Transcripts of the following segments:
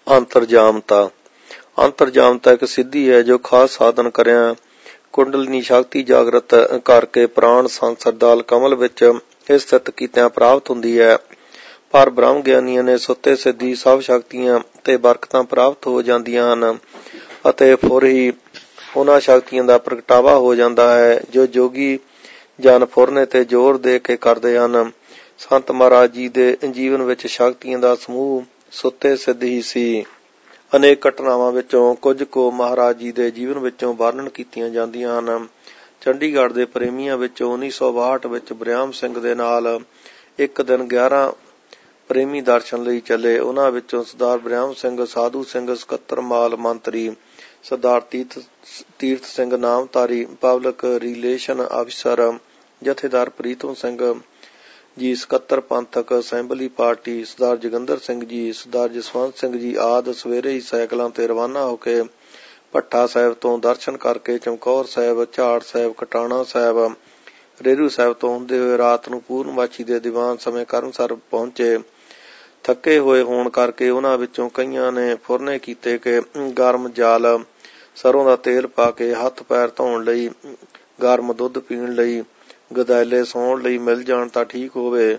ਅੰਤਰਜਾਮਤਾ। ਅੰਤਰਜਾਮਤਾ ਇੱਕ ਸਿੱਧੀ ਹੈ ਜੋ ਖਾਸ ਸਾਧਨ ਕਰਿਆ ਕੁੰਡਲਨੀ ਸ਼ਕਤੀ ਜਾਗਰਤ ਕਰਕੇ ਪ੍ਰਾਣ ਸੰਸਰਦਾਲ ਕਮਲ ਵਿੱਚ ਸਥਿਤ ਕੀਤਿਆਂ ਪ੍ਰਾਪਤ ਹੁੰਦੀ ਹੈ। ਪਰ ਬ੍ਰਹਮ ਗਿਆਨੀਆਂ ਨੇ ਸੁੱਤੇ ਸਿੱਧੀ ਸਭ ਸ਼ਕਤੀਆਂ ਤੇ ਬਰਕਤਾਂ ਪ੍ਰਾਪਤ ਹੋ ਜਾਂਦੀਆਂ ਹਨ ਅਤੇ ਫੁਰ ਹੀ ਉਹਨਾਂ ਸ਼ਕਤੀਆਂ ਦਾ ਪ੍ਰਗਟਾਵਾ ਹੋ ਜਾਂਦਾ ਹੈ ਜੋ ਜੋਗੀ ਜਨ ਫੁਰਨੇ ਤੇ ਜ਼ੋਰ ਦੇ ਕੇ ਕਰਦੇ ਹਨ। ਸੰਤ ਮਹਾਰਾਜ ਜੀ ਦੇ ਜੀਵਨ ਵਿੱਚ ਸ਼ਕਤੀਆਂ ਦਾ ਸਮੂਹ ਸੁੱਤੇ ਸਿੱਧ ਹੀ ਸੀ। ਅਨੇਕ ਘਟਨਾਵਾਂ ਵਿੱਚੋਂ ਕੁਝ ਕੁ ਮਹਾਰਾਜ ਜੀ ਦੇ ਜੀਵਨ ਵਿੱਚੋਂ ਵਰਣਨ ਕੀਤੀਆਂ ਜਾਂਦੀਆਂ ਹਨ। ਚੰਡੀਗੜ੍ਹ ਦੇ ਪ੍ਰੇਮੀਆਂ ਵਿੱਚੋਂ 1962 ਵਿੱਚ ਬਰਿਆਮ ਸਿੰਘ ਦੇ ਨਾਲ ਇੱਕ ਦਿਨ 11 ਪ੍ਰੇਮੀ ਦਰਸ਼ਨ ਲਈ ਚੱਲੇ। ਉਹਨਾਂ ਵਿੱਚੋਂ ਸਰਦਾਰ ਬਰਿਆਮ ਸਿੰਘ, ਸਾਧੂ ਸਿੰਘ, ਸਕੱਤਰ ਮਾਲ ਮੰਤਰੀ ਸਰਦਾਰ ਤੀਰਥ ਸਿੰਘ ਨਾਮਧਾਰੀ, ਪਬਲਿਕ ਰਿਲੇਸ਼ਨ ਅਫਸਰ ਜਥੇਦਾਰ ਪ੍ਰੀਤਮ ਸਿੰਘ ਜੀ, ਸਕੱਤਰ ਪੰਥਕ ਅਸੈਂਬਲੀ ਪਾਰਟੀ ਸਰਦਾਰ ਜੋਗਿੰਦਰ ਸਿੰਘ ਜੀ, ਸਰਦਾਰ ਜਸਵੰਤ ਸਿੰਘ ਜੀ ਆਦਿ ਸਵੇਰੇ ਹੀ ਸਾਈਕਲਾਂ ਤੇ ਰਵਾਨਾ ਹੋ ਕੇ ਭੱਠਾ ਸਾਹਿਬ ਤੋਂ ਦਰਸ਼ਨ ਕਰਕੇ ਚਮਕੌਰ ਸਾਹਿਬ, ਝਾੜ ਸਾਹਿਬ, ਕਟਾਣਾ ਸਾਹਿਬ, ਰੇਰੂ ਸਾਹਿਬ ਤੋਂ ਹੁੰਦੇ ਹੋਏ ਰਾਤ ਨੂੰ ਪੂਰਨਮਾਸ਼ੀ ਦੇ ਦੀਵਾਨ ਸਮੇਂ ਕਰਮਸਰ ਪਹੁੰਚੇ। ਥੱਕੇ ਹੋਏ ਹੋਣ ਕਰਕੇ ਉਹਨਾਂ ਵਿੱਚੋਂ ਕਈਆਂ ਨੇ ਫੁਰਨੇ ਕੀਤੇ ਕਿ ਗਰਮ ਜਲ, ਸਰੋਂ ਦਾ ਤੇਲ ਪਾ ਕੇ ਹੱਥ ਪੈਰ ਧੋਣ ਲਈ, ਗਰਮ ਦੁੱਧ ਪੀਣ ਲਈ, ਗਦੈਲੇ ਸੌਣ ਲਈ ਮਿਲ ਜਾਣ ਤਾਂ ਠੀਕ ਹੋਵੇ।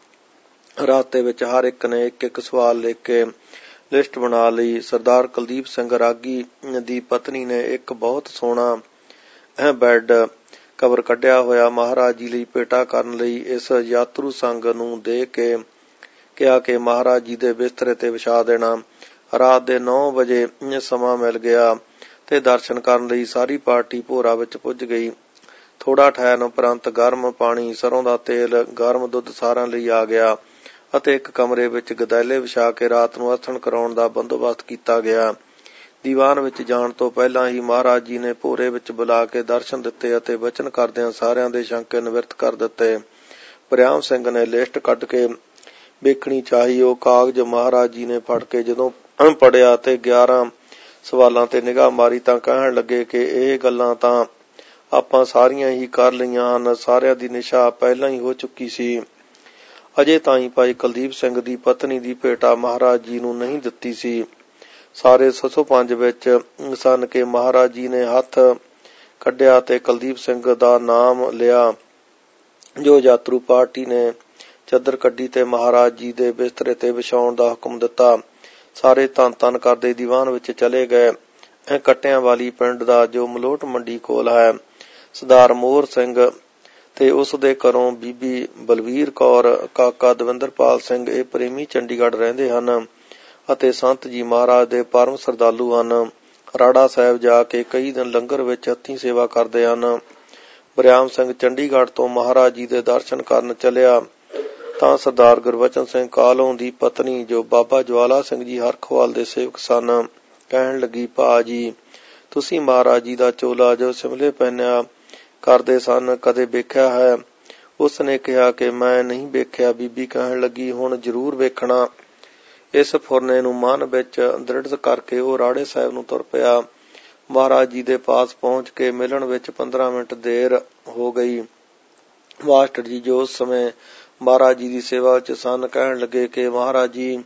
ਰਾਸਤੇ ਵਿੱਚ ਹਰ ਇੱਕ ਨੇ ਇੱਕ ਇੱਕ ਸਵਾਲ ਲਿਖ ਕੇ ਲਿਸਟ ਬਣਾ ਲਈ। ਸਰਦਾਰ ਕੁਲਦੀਪ ਸਿੰਘ ਰਾਗੀ ਦੀ ਪਤਨੀ ਨੇ ਇੱਕ ਬਹੁਤ ਸੋਹਣਾ ਬੈੱਡ ਕਵਰ ਕੱਢਿਆ ਹੋਇਆ ਮਹਾਰਾਜ ਜੀ ਲਈ ਭੇਟਾ ਕਰਨ ਲਈ ਇਸ ਯਾਤਰੂ ਸੰਗ ਨੂੰ ਦੇ ਕੇ ਕਿਹਾ ਕਿ ਮਹਾਰਾਜ ਜੀ ਦੇ ਬਿਸਤਰੇ ਤੇ ਵਿਛਾ ਦੇਣਾ। ਰਾਤ ਦੇ 9 ਵਜੇ ਸਮਾਂ ਮਿਲ ਗਿਆ ਤੇ ਦਰਸ਼ਨ ਕਰਨ ਲਈ ਸਾਰੀ ਪਾਰਟੀ ਭੋਰਾ ਵਿੱਚ ਪੁੱਜ ਗਈ। ਥੋੜਾ ਠਹਿਰਨ ਉਪਰੰਤ ਗਰਮ ਪਾਣੀ, ਸਰੋਂ ਦਾ ਤੇਲ, ਗਰਮ ਦੁੱਧ ਸਾਰਿਆਂ ਲਈ ਆ ਗਿਆ ਅਤੇ ਇੱਕ ਕਮਰੇ ਵਿੱਚ ਗਦੈਲੇ ਵਿਛਾ ਕੇ ਰਾਤ ਨੂੰ ਆਥਣ ਕਰਾਉਣ ਦਾ ਬੰਦੋਬਸਤ ਕੀਤਾ ਗਿਆ। ਦੀਵਾਨ ਵਿੱਚ ਜਾਣ ਤੋਂ ਪਹਿਲਾਂ ਹੀ ਮਹਾਰਾਜ ਜੀ ਨੇ ਭੋਰੇ ਵਿੱਚ ਬੁਲਾ ਕੇ ਦਰਸ਼ਨ ਦਿੱਤੇ ਅਤੇ ਬਚਨ ਕਰਦਿਆਂ ਸਾਰਿਆਂ ਦੇ ਸ਼ੰਕੇ ਨਿਵਰਤ ਕਰ ਦਿੱਤੇ। ਬਰਿਆਮ ਸਿੰਘ ਨੇ ਲਿਸਟ ਕੱਢ ਕੇ ਵੇਖਣੀ ਚਾਹੀ। ਉਹ ਕਾਗਜ਼ ਮਹਾਰਾਜ ਜੀ ਨੇ ਫੜ ਕੇ ਜਦੋਂ ਪੜ੍ਹਿਆ ਤੇ 11 ਸਵਾਲਾਂ ਤੇ ਨਿਗਾਹ ਮਾਰੀ ਤਾਂ ਕਹਿਣ ਲੱਗੇ ਕਿ ਇਹ ਗੱਲਾਂ ਤਾਂ ਆਪਾਂ ਸਾਰੀਆਂ ਹੀ ਕਰ ਲਈਆਂ ਹਨ। ਸਾਰਿਆਂ ਦੀ ਨਿਸ਼ਾ ਪਹਿਲਾਂ ਹੀ ਹੋ ਚੁੱਕੀ ਸੀ। ਅਜੇ ਤਾਈਂ ਭਾਈ ਕੁਲਦੀਪ ਸਿੰਘ ਦੀ ਪਤਨੀ ਦੀ ਭੇਟਾ ਮਹਾਰਾਜ ਜੀ ਨੂੰ ਨਹੀਂ ਦਿੱਤੀ ਸੀ। ਸਾਰੇ 605 ਵਿੱਚ ਸਨ ਕਿ ਮਹਾਰਾਜ ਜੀ ਨੇ ਹੱਥ ਕੱਢਿਆ ਤੇ ਕੁਲਦੀਪ ਸਿੰਘ ਦਾ ਨਾਮ ਲਿਆ। ਜੋ ਯਾਤਰੂ ਪਾਰਟੀ ਨੇ ਚੱਦਰ ਕੱਢੀ ਤੇ ਮਹਾਰਾਜ ਜੀ ਦੇ ਬਿਸਤਰੇ ਤੇ ਵਿਛਾਉਣ ਦਾ ਹੁਕਮ ਦਿੱਤਾ। ਸਾਰੇ ਧੰਨ ਧੰਨ ਕਰਦੇ ਦੀਵਾਨ ਵਿੱਚ ਚਲੇ ਗਏ। ਕੱਟਿਆਂ ਵਾਲੀ ਪਿੰਡ ਦਾ ਜੋ ਮਲੋਟ ਮੰਡੀ ਕੋਲ ਹੈ, ਸਰਦਾਰ ਮੋਹਰ ਸਿੰਘ ਤੇ ਉਸ ਦੇ ਘਰੋਂ ਬੀਬੀ ਬਲਵੀਰ ਕੌਰ, ਕਾਕਾ ਦਵਿੰਦਰਪਾਲ ਸਿੰਘ, ਇਹ ਪ੍ਰੇਮੀ ਚੰਡੀਗੜ੍ਹ ਰਹਿੰਦੇ ਹਨ ਅਤੇ ਸੰਤ ਜੀ ਮਹਾਰਾਜ ਦੇ ਪਰਮ ਸਰਦਾਲੂ ਹਨ। ਰਾੜਾ ਸਾਹਿਬ ਜਾ ਕੇ ਕਈ ਦਿਨ ਲੰਗਰ ਵਿੱਚ ਹੱਥੀਂ ਸੇਵਾ ਕਰਦੇ ਹਨ। ਬਰਿਆਮ ਸਿੰਘ ਚੰਡੀਗੜ੍ਹ ਤੋਂ ਮਹਾਰਾਜ ਜੀ ਦੇ ਦਰਸ਼ਨ ਕਰਨ ਚੱਲਿਆ ਤਾਂ ਸਰਦਾਰ ਗੁਰਬਚਨ ਸਿੰਘ ਕਾਹਲੋਂ ਦੀ ਪਤਨੀ, ਜੋ ਬਾਬਾ ਜਵਾਲਾ ਸਿੰਘ ਜੀ ਹਰਖਵਾਲ ਦੇ ਸੇਵਕ ਸਨ, ਕਹਿਣ ਲੱਗੀ, ਭਾ ਜੀ ਤੁਸੀਂ ਮਹਾਰਾਜ ਜੀ ਦਾ ਚੋਲਾ ਜੋ ਸਿਮਲੇ ਪਹਿਨਿਆ ਕਰਦੇ ਸਨ ਕਦੇ ਵੇਖਿਆ ਹੈ? ਉਸ ਨੇ ਕਿਹਾ ਕਿ ਮੈਂ ਨਹੀਂ ਵੇਖਿਆ। ਬੀਬੀ ਕਹਿਣ ਲੱਗੀ, ਹੁਣ ਜ਼ਰੂਰ ਵੇਖਣਾ। ਇਸ ਫੁਰਨੇ ਨੂੰ ਮਨ ਵਿੱਚ ਦ੍ਰਿੜ੍ਹ ਕਰਕੇ ਉਹ ਰਾੜੇ ਸਾਹਿਬ ਨੂੰ ਤੁਰ ਪਿਆ। ਮਹਾਰਾਜ ਜੀ ਦੇ ਪਾਸ ਪਹੁੰਚ ਕੇ ਮਿਲਣ ਵਿੱਚ 15 ਮਿੰਟ ਦੇਰ ਹੋ ਗਈ। ਮਾਸਟਰ ਜੀ, ਜੋ ਉਸ ਸਮੇਂ ਮਹਾਰਾਜ ਜੀ ਦੀ ਸੇਵਾ ਵਿੱਚ ਸਨ, ਕਹਿਣ ਲੱਗੇ ਕਿ ਮਹਾਰਾਜ ਜੀ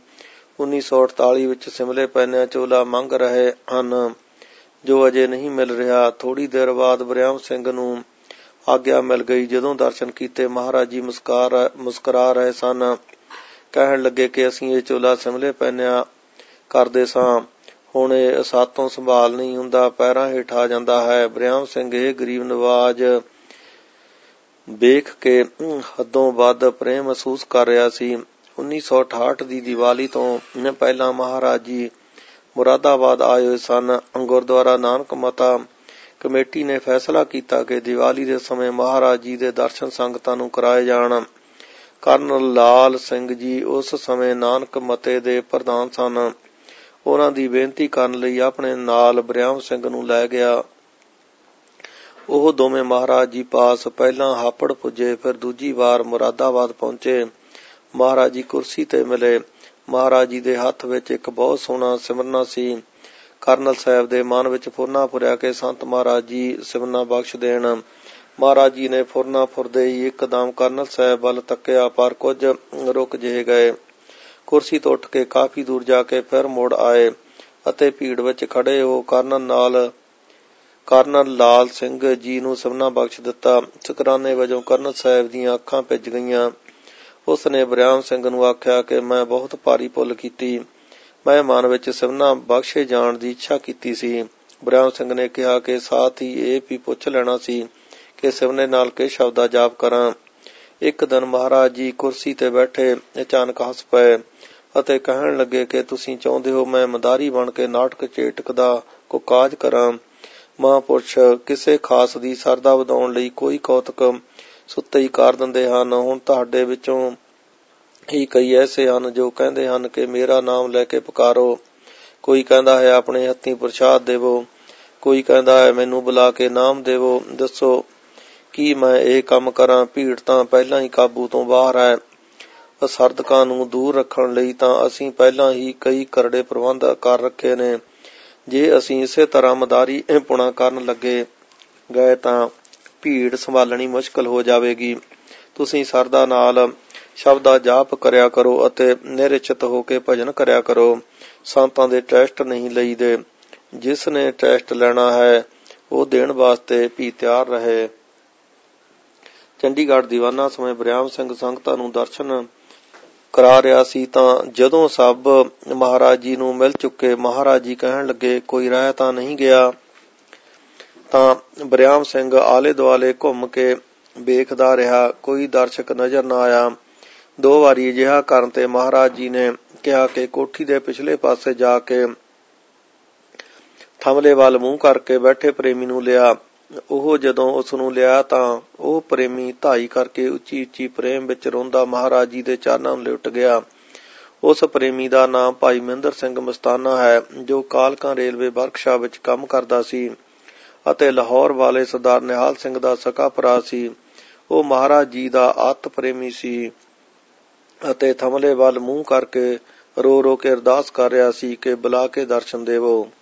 1948 ਵਿੱਚ ਸਿਮਲੇ ਪਹਿਨਿਆ ਚੋਲਾ ਮੰਗ ਰਹੇ ਹਨ ਜੋ ਅਜੇ ਨਹੀਂ ਮਿਲ ਰਿਹਾ। ਥੋੜੀ ਦੇਰ ਬਾਅਦ ਬਰਿਆਮ ਸਿੰਘ ਨੂੰ ਆਗਿਆ ਮਿਲ ਗਈ। ਜਦੋਂ ਦਰਸ਼ਨ ਕੀਤੇ ਮਹਾਰਾਜ ਜੀ ਮੁਸਕਰਾ ਰਹੇ ਸਨ। ਕਹਿਣ ਲੱਗੇ ਕਿ ਅਸੀਂ ਇਹ ਚੋਲਾ ਸਿਮਲੇ ਪਹਿਨਿਆ ਕਰਦੇ ਸਾਂ, ਹੁਣ ਇਹ ਸਾਤੋਂ ਸੰਭਾਲ ਨਹੀਂ ਹੁੰਦਾ, ਪੈਰਾਂ ਹੇਠ ਆ ਜਾਂਦਾ ਹੈ। ਬਰਿਆਮ ਸਿੰਘ ਇਹ ਗਰੀਬ ਨਵਾਜ ਵੇਖ ਕੇ ਹੱਦੋਂ ਵੱਧ ਪ੍ਰੇਮ ਮਹਿਸੂਸ ਕਰ ਰਿਹਾ ਸੀ। 1968 ਦੀ ਦੀਵਾਲੀ ਤੋਂ ਪਹਿਲਾਂ ਮਹਾਰਾਜ ਜੀ ਮੁਰਾਦਾਬਾਦ ਆਏ ਹੋਏ ਸਨ। ਗੁਰਦੁਆਰਾ ਨਾਨਕ ਮਤਾ ਕਮੇਟੀ ਨੇ ਫੈਸਲਾ ਕੀਤਾ ਕਿ ਦੀਵਾਲੀ ਦੇ ਸਮੇਂ ਮਹਾਰਾਜ ਜੀ ਦੇ ਦਰਸ਼ਨ ਸੰਗਤਾਂ ਨੂੰ ਕਰਾਏ ਜਾਣ। ਕਰਨਲ ਲਾਲ ਸਿੰਘ ਜੀ ਉਸ ਸਮੇਂ ਨਾਨਕ ਮਤੇ ਦੇ ਪ੍ਰਧਾਨ ਸਨ। ਉਹਨਾਂ ਦੀ ਬੇਨਤੀ ਕਰਨ ਲਈ ਆਪਣੇ ਨਾਲ ਬਰਿਆਮ ਸਿੰਘ ਨੂੰ ਲੈ ਗਿਆ। ਉਹ ਦੋਵੇਂ ਮਹਾਰਾਜ ਜੀ ਪਾਸ ਪਹਿਲਾਂ ਹਾਪੜ ਪੁੱਜੇ, ਫਿਰ ਦੂਜੀ ਵਾਰ ਮੁਰਾਦਾਬਾਦ ਪਹੁੰਚੇ। ਮਹਾਰਾਜ ਜੀ ਕੁਰਸੀ ਤੇ ਮਿਲੇ। ਮਹਾਰਾਜ ਜੀ ਦੇ ਹੱਥ ਵਿੱਚ ਇੱਕ ਬਹੁਤ ਸੋਹਣਾ ਸਿਮਰਨਾ ਸੀ। ਕਰਨਲ ਸਾਹਿਬ ਦੇ ਮਨ ਵਿੱਚ ਫੁਰਨਾ ਫੁਰਿਆ ਕਿ ਸੰਤ ਮਹਾਰਾਜ ਜੀ ਸਿਮਰਨਾ ਬਖਸ਼ ਦੇਣ। ਮਹਾਰਾਜ ਜੀ ਨੇ ਫੁਰਨਾ ਫੁਰਦੇ ਹੀ ਇੱਕਦਮ ਕਰਨਲ ਸਾਹਿਬ ਵੱਲ ਤੱਕਿਆ, ਪਰ ਕੁਝ ਰੁਕ ਜਿਹੇ ਗਏ। ਕੁਰਸੀ ਤੋਂ ਉੱਠ ਕੇ ਕਾਫੀ ਦੂਰ ਜਾ ਕੇ ਫਿਰ ਮੁੜ ਆਏ ਅਤੇ ਭੀੜ ਵਿੱਚ ਖੜੇ ਹੋ ਕਰਨਲ ਲਾਲ ਸਿੰਘ ਜੀ ਨੂੰ ਸਵਰਨਾ ਬਖਸ਼ ਦਿੱਤਾ। ਸ਼ੁਕਰਾਨੇ ਵਜੋਂ ਕਰਨਲ ਸਾਹਿਬ ਦੀਆਂ ਅੱਖਾਂ ਭਿੱਜ ਗਈਆਂ। ਉਸ ਨੇ ਬਰਿਆਮ ਸਿੰਘ ਨੂੰ ਆਖਿਆ ਕਿ ਮੈਂ ਬਹੁਤ ਭਾਰੀ ਭੁੱਲ ਕੀਤੀ। ਮੈਂ ਮਨ ਵਿੱਚ ਸਵਰਨਾ ਬਖਸ਼ੇ ਜਾਣ ਦੀ ਇੱਛਾ ਕੀਤੀ ਸੀ। ਬਰਿਆਮ ਸਿੰਘ ਨੇ ਕਿਹਾ ਕਿ ਸਾਥ ਹੀ ਇਹ ਵੀ ਪੁੱਛ ਲੈਣਾ ਸੀ ਕਿ ਸਵਰਨੇ ਨਾਲ ਕਿਸ ਸ਼ਬਦ ਦਾ ਜਾਪ ਕਰਾਂ। ਇੱਕ ਦਿਨ ਮਹਾਰਾਜ ਜੀ ਕੁਰਸੀ ਤੇ ਬੈਠੇ ਅਚਾਨਕ ਹੱਸ ਪਏ ਅਤੇ ਕਹਿਣ ਲੱਗੇ ਕਿ ਤੁਸੀਂ ਚਾਹੁੰਦੇ ਹੋ ਮੈਂ ਮਦਾਰੀ ਬਣ ਕੇ ਨਾਟਕ ਚੇਟਕ ਦਾ ਕੁਕਾਜ ਕਰਾਂ। ਮਹਾਂਪੁਰਸ਼ ਕਿਸੇ ਖਾਸ ਦੀ ਸਰਦਾ ਵਧਾਉਣ ਲਈ ਕੋਈ ਕੌਤਕ ਸੁੱਤੇ ਹੀ ਕਰ ਦਿੰਦੇ ਹਨ। ਹੁਣ ਤੁਹਾਡੇ ਵਿੱਚੋਂ ਹੀ ਕਈ ਐਸੇ ਹਨ ਜੋ ਕਹਿੰਦੇ ਹਨ ਕਿ ਮੇਰਾ ਨਾਮ ਲੈ ਕੇ ਪੁਕਾਰੋ। ਕੋਈ ਕਹਿੰਦਾ ਹੈ ਆਪਣੇ ਹੱਥੀਂ ਪ੍ਰਸ਼ਾਦ ਦੇਵੋ, ਕੋਈ ਕਹਿੰਦਾ ਹੈ ਮੈਨੂੰ ਬੁਲਾ ਕੇ ਨਾਮ ਦੇਵੋ। ਦੱਸੋ ਕੀ ਮੈਂ ਇਹ ਕੰਮ ਕਰਾਂ? ਭੀੜ ਤਾਂ ਪਹਿਲਾਂ ਹੀ ਕਾਬੂ ਤੋਂ ਬਾਹਰ ਹੈ। ਅਸਰਦਕਾਂ ਨੂੰ ਦੂਰ ਰੱਖਣ ਲਈ ਤਾਂ ਅਸੀਂ ਪਹਿਲਾਂ ਹੀ ਕਈ ਕਰੜੇ ਪ੍ਰਬੰਧ ਕਰ ਰੱਖੇ ਨੇ। ਜੇ ਅਸੀਂ ਇਸੇ ਤਰ੍ਹਾਂ ਮਦਾਰੀ ਪੁਣਾ ਕਰਨ ਲੱਗੇ ਗਏ ਤਾਂ ਭੀੜ ਸੰਭਾਲਣੀ ਮੁਸ਼ਕਲ ਹੋ ਜਾਵੇਗੀ। ਤੁਸੀਂ ਸਰਦਾ ਨਾਲ ਸ਼ਬਦ ਦਾ ਜਾਪ ਕਰਿਆ ਕਰੋ ਅਤੇ ਨਿਰਚਿਤ ਹੋ ਕੇ ਭਜਨ ਕਰਿਆ ਕਰੋ। ਸੰਤਾਂ ਦੇ ਟੈਸਟ ਨਹੀਂ ਲਈਦੇ। ਜਿਸ ਨੇ ਟੈਸਟ ਲੈਣਾ ਹੈ ਉਹ ਦੇਣ ਵਾਸਤੇ ਵੀ ਤਿਆਰ ਰਹੇ। ਚੰਡੀਗੜ੍ਹ ਦੀਵਾਨਾ ਸਮੇਂ ਬਰਿਆਮ ਸਿੰਘ ਸੰਗਤਾਂ ਨੂੰ ਦਰਸ਼ਨ ਕਰਾ ਰਿਹਾ ਸੀ ਤਾਂ ਜਦੋਂ ਸਭ ਮਹਾਰਾਜ ਜੀ ਨੂੰ ਮਿਲ ਚੁੱਕੇ, ਮਹਾਰਾਜ ਜੀ ਕਹਿਣ ਲੱਗੇ ਕੋਈ ਰਹਿ ਤਾਂ ਨਹੀਂ ਗਿਆ। ਤਾਂ ਬਰਿਆਮ ਸਿੰਘ ਆਲੇ ਦੁਆਲੇ ਘੁੰਮ ਕੇ ਵੇਖਦਾ ਰਿਹਾ, ਕੋਈ ਦਰਸ਼ਕ ਨਜ਼ਰ ਨਾ ਆਇਆ। 2 ਵਾਰੀ ਅਜਿਹਾ ਕਰਨ ਤੇ ਮਹਾਰਾਜ ਜੀ ਨੇ ਕਿਹਾ ਕਿ ਕੋਠੀ ਦੇ ਪਿਛਲੇ ਪਾਸੇ ਜਾ ਕੇ ਥਮਲੇ ਵੱਲ ਮੂੰਹ ਕਰਕੇ ਬੈਠੇ ਪ੍ਰੇਮੀ ਨੂੰ ਲਿਆ। ਉਹ ਜਦੋਂ ਉਸ ਨੂੰ ਲਿਆ ਤਾਂ ਉਹ ਪ੍ਰੇਮੀ ਧਾਈ ਕਰਕੇ ਉੱਚੀ ਉੱਚੀ ਪ੍ਰੇਮ ਵਿੱਚ ਰੋਂਦਾ ਮਹਾਰਾਜ ਜੀ ਦੇ ਚਰਨਾਂ ਨੂੰ ਲਿਪਟ ਗਿਆ। ਉਸ ਪ੍ਰੇਮੀ ਦਾ ਨਾਮ ਭਾਈ ਮਹਿੰਦਰ ਸਿੰਘ ਮਸਤਾਨਾ ਹੈ, ਜੋ ਕਾਲਕਾ ਰੇਲਵੇ ਵਰਕਸ਼ਾਪ ਵਿੱਚ ਕੰਮ ਕਰਦਾ ਸੀ ਅਤੇ ਲਾਹੌਰ ਵਾਲੇ ਸਰਦਾਰ ਨਿਹਾਲ ਸਿੰਘ ਦਾ ਸਕਾ ਭਰਾ ਸੀ। ਉਹ ਮਹਾਰਾਜ ਜੀ ਦਾ ਅਤ ਪ੍ਰੇਮੀ ਸੀ ਅਤੇ ਥਮਲੇ ਵੱਲ ਮੂੰਹ ਕਰਕੇ ਰੋ ਰੋ ਕੇ ਅਰਦਾਸ ਕਰ ਰਿਹਾ ਸੀ ਕਿ ਬੁਲਾ ਕੇ ਦਰਸ਼ਨ ਦੇਵੋ।